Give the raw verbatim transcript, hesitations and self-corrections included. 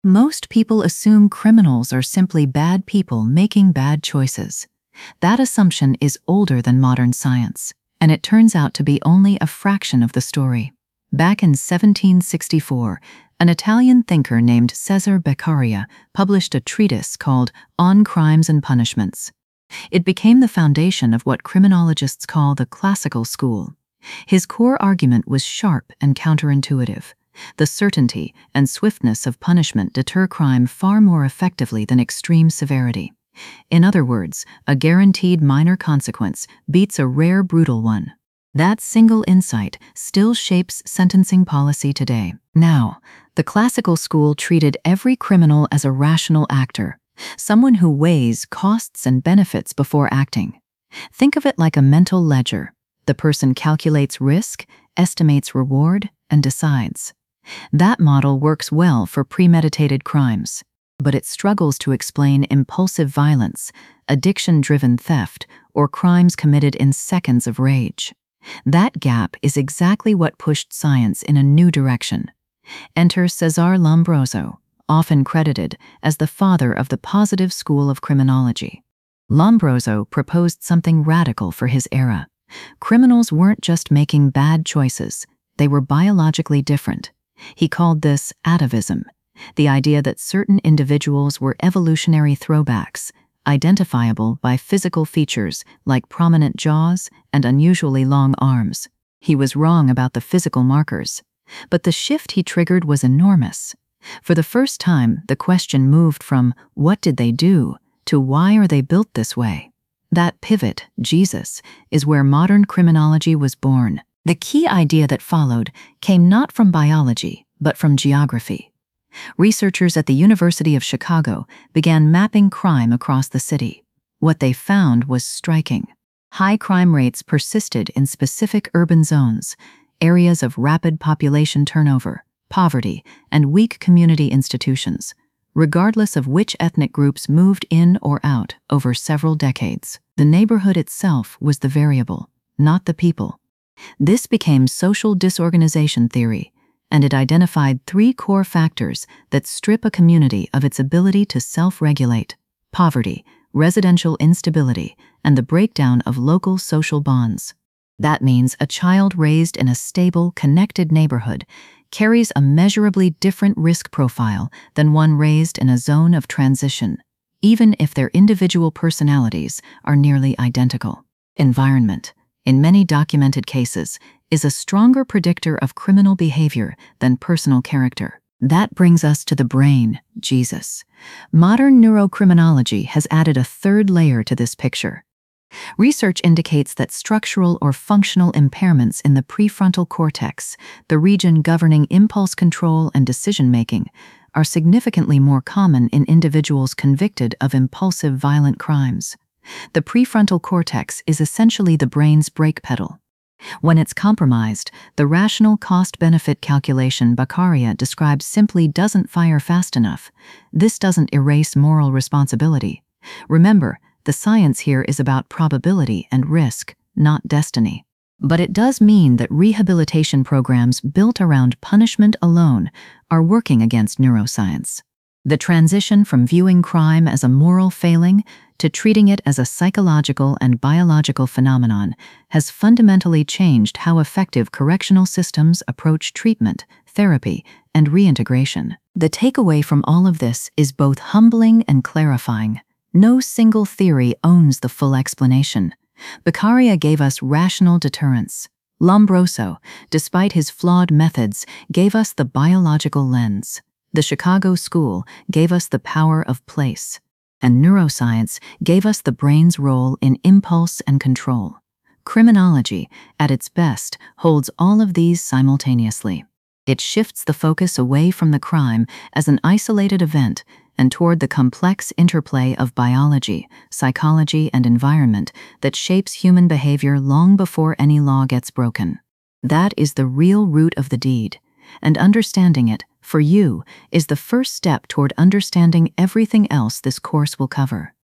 Most people assume criminals are simply bad people making bad choices. That assumption is older than modern science, and it turns out to be only a fraction of the story. Back in seventeen sixty-four, an Italian thinker named Cesare Beccaria published a treatise called On Crimes and Punishments. It became the foundation of what criminologists call the classical school. His core argument was sharp and counterintuitive. The certainty and swiftness of punishment deter crime far more effectively than extreme severity. In other words, a guaranteed minor consequence beats a rare brutal one. That single insight still shapes sentencing policy today. Now, the classical school treated every criminal as a rational actor, someone who weighs costs and benefits before acting. Think of it like a mental ledger. The person calculates risk, estimates reward, and decides. That model works well for premeditated crimes, but it struggles to explain impulsive violence, addiction-driven theft, or crimes committed in seconds of rage. That gap is exactly what pushed science in a new direction. Enter Cesare Lombroso, often credited as the father of the positive school of criminology. Lombroso proposed something radical for his era. Criminals weren't just making bad choices, they were biologically different. He called this atavism, the idea that certain individuals were evolutionary throwbacks, identifiable by physical features like prominent jaws and unusually long arms. He was wrong about the physical markers, but the shift he triggered was enormous. For the first time, the question moved from "what did they do?" to "why are they built this way?" That pivot, Jesus, is where modern criminology was born. The key idea that followed came not from biology, but from geography. Researchers at the University of Chicago began mapping crime across the city. What they found was striking. High crime rates persisted in specific urban zones, areas of rapid population turnover, poverty, and weak community institutions, regardless of which ethnic groups moved in or out over several decades. The neighborhood itself was the variable, not the people. This became social disorganization theory, and it identified three core factors that strip a community of its ability to self-regulate: poverty, residential instability, and the breakdown of local social bonds. That means a child raised in a stable, connected neighborhood carries a measurably different risk profile than one raised in a zone of transition, even if their individual personalities are nearly identical. Environment, in many documented cases, is a stronger predictor of criminal behavior than personal character. That brings us to the brain, Jesus. Modern neurocriminology has added a third layer to this picture. Research indicates that structural or functional impairments in the prefrontal cortex, the region governing impulse control and decision-making, are significantly more common in individuals convicted of impulsive violent crimes. The prefrontal cortex is essentially the brain's brake pedal. When it's compromised, the rational cost-benefit calculation Beccaria describes simply doesn't fire fast enough. This doesn't erase moral responsibility. Remember, the science here is about probability and risk, not destiny. But it does mean that rehabilitation programs built around punishment alone are working against neuroscience. The transition from viewing crime as a moral failing to treating it as a psychological and biological phenomenon has fundamentally changed how effective correctional systems approach treatment, therapy, and reintegration. The takeaway from all of this is both humbling and clarifying. No single theory owns the full explanation. Beccaria gave us rational deterrence. Lombroso, despite his flawed methods, gave us the biological lens. The Chicago School gave us the power of place, and neuroscience gave us the brain's role in impulse and control. Criminology, at its best, holds all of these simultaneously. It shifts the focus away from the crime as an isolated event and toward the complex interplay of biology, psychology, and environment that shapes human behavior long before any law gets broken. That is the real root of the deed, and understanding it, for you, is the first step toward understanding everything else this course will cover.